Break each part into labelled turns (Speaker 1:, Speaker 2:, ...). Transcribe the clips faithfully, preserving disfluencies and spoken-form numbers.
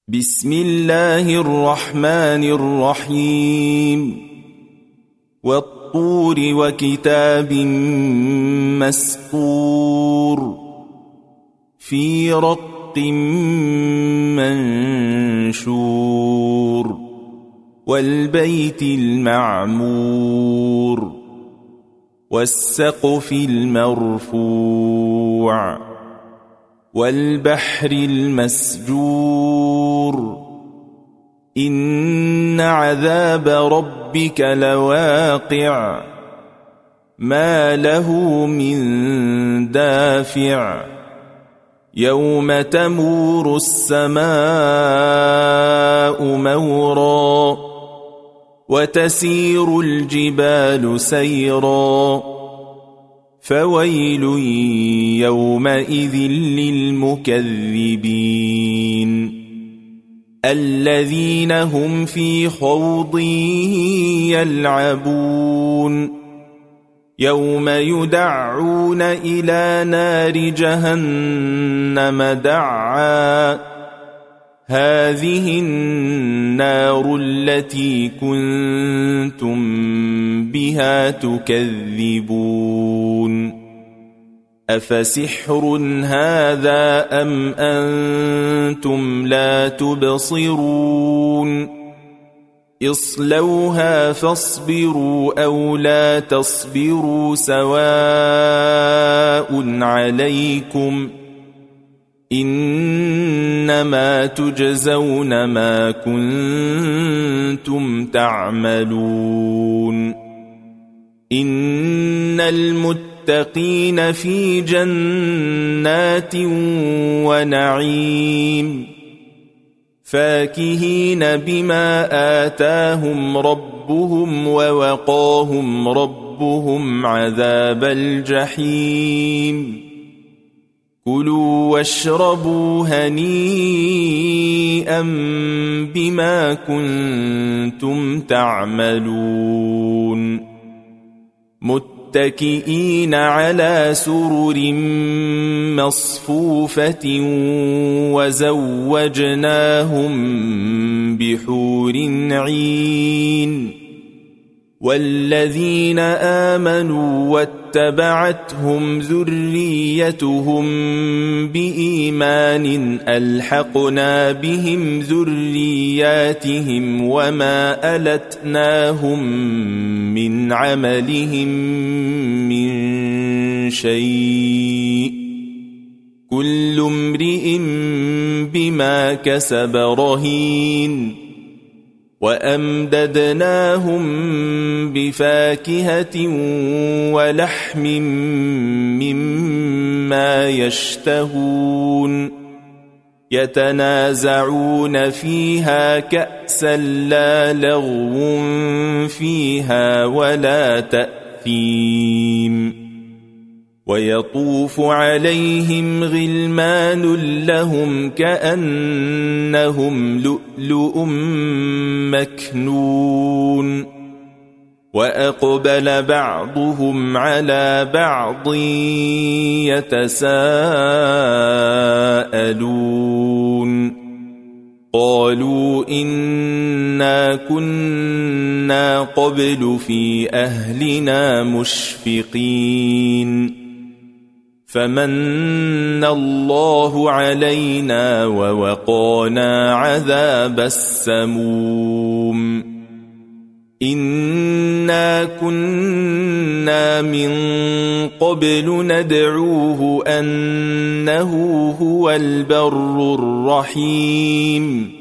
Speaker 1: بسم الله الرحمن الرحيم والطور وكتاب مسطور في رق منشور والبيت المعمور والسقف المرفوع والبحر المسجور إن عذاب ربك لواقع ما له من دافع يوم تمور السماء مورا وتسير الجبال سيرا فويل يومئذ للمكذبين الذين هم في خوض يلعبون يوم يدعون إلى نار جهنم دعا هذه النار التي كنتم بها تكذبون أفسحر هذا أم أنتم لا تبصرون اصلوها فاصبروا أو لا تصبروا سواء عليكم إنما تجزون ما كنتم تعملون إن المتقين في جنات ونعيم فاكهين بما آتاهم ربهم ووقاهم ربهم عذاب الجحيم كلوا واشربوا هنيئا بما كنتم تعملون متكئين على سرر مصفوفة وزوجناهم بحور عين والذين آمنوا واتبعتهم ذريتهم بإيمان ألحقنا بهم ذرياتهم وما ألتناهم من عملهم من شيء كل امرئ بما كسب رهين وأمددناهم بفاكهة ولحم مما يشتهون يتنازعون فيها كأسا لا لغو فيها ولا تأثيم ويطوف عليهم غلمان لهم كأنهم لؤلؤ مكنون وأقبل بعضهم على بعض يتساءلون قالوا إنا كنا قبل في أهلنا مشفقين فمن الله علينا ووقانا عذاب السموم إنا كنا من قبل ندعوه أنه هو البر الرحيم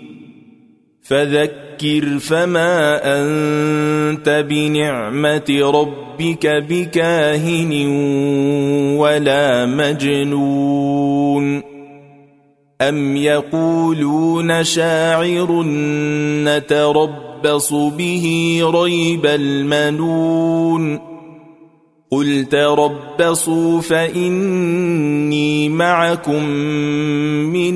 Speaker 1: فذكر فما أنت بنعمة ربك بكاهن ولا مجنون أم يقولون شاعر نتربص به ريب المنون قل تربصوا فإني معكم من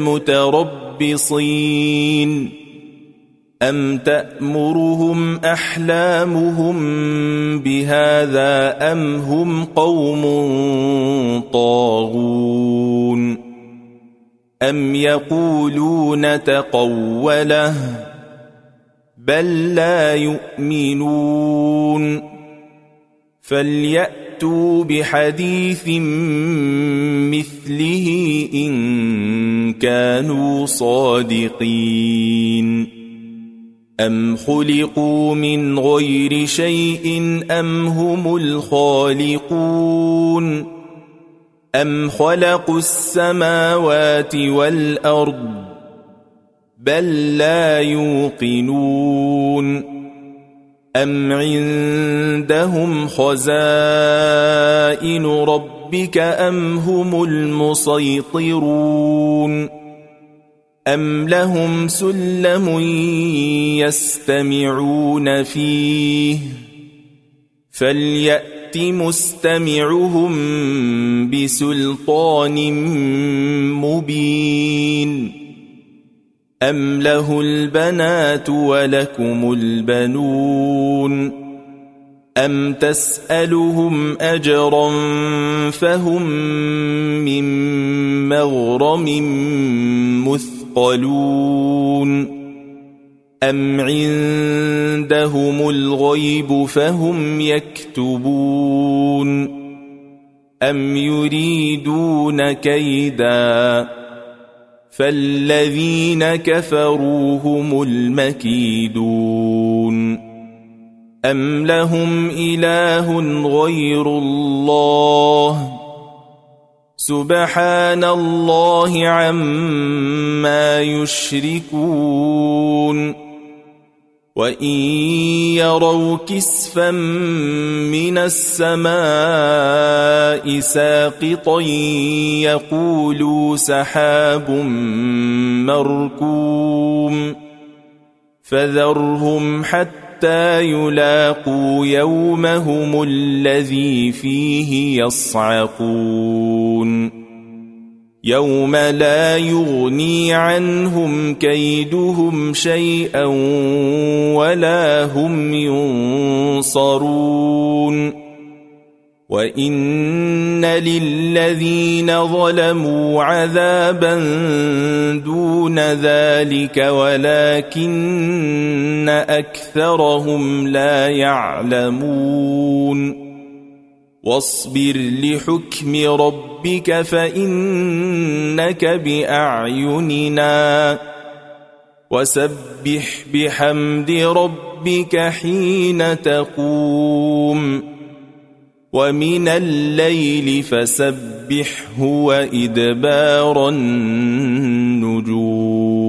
Speaker 1: المتربصين أم تأمرهم أحلامهم بهذا أم هم قوم طاغون أم يقولون تقوله بل لا يؤمنون فليأتوا بحديث مثله إن كانوا صادقين أم خلقوا من غير شيء أم هم الخالقون أم خلقوا السماوات والأرض بل لا يوقنون أم عندهم خزائن ربك أم هم المسيطرون أم لهم سلم يستمعون فيه فليأت مستمعهم بسلطان مبين أم له البنات ولكم البنون أم تسألهم أجرا فهم من مغرم مثقلون أم عندهم الغيب فهم يكتبون أم يريدون كيدا فالذين كفروا هم المكيدون أم لهم إله غير الله سبحان الله عما يشركون وإن يروا كسفا من السماء ساقطا يقولوا سحاب مركوم فذرهم حتى يلاقوا يومهم الذي فيه يصعقون يوم لا يغني عنهم كيدهم شيئا ولا هم ينصرون وإن للذين ظلموا عذابا دون ذلك ولكن أكثرهم لا يعلمون واصبر لحكم ربك فإنك بأعيننا وسبح بحمد ربك حين تقوم ومن الليل فسبحه وإدبار النجوم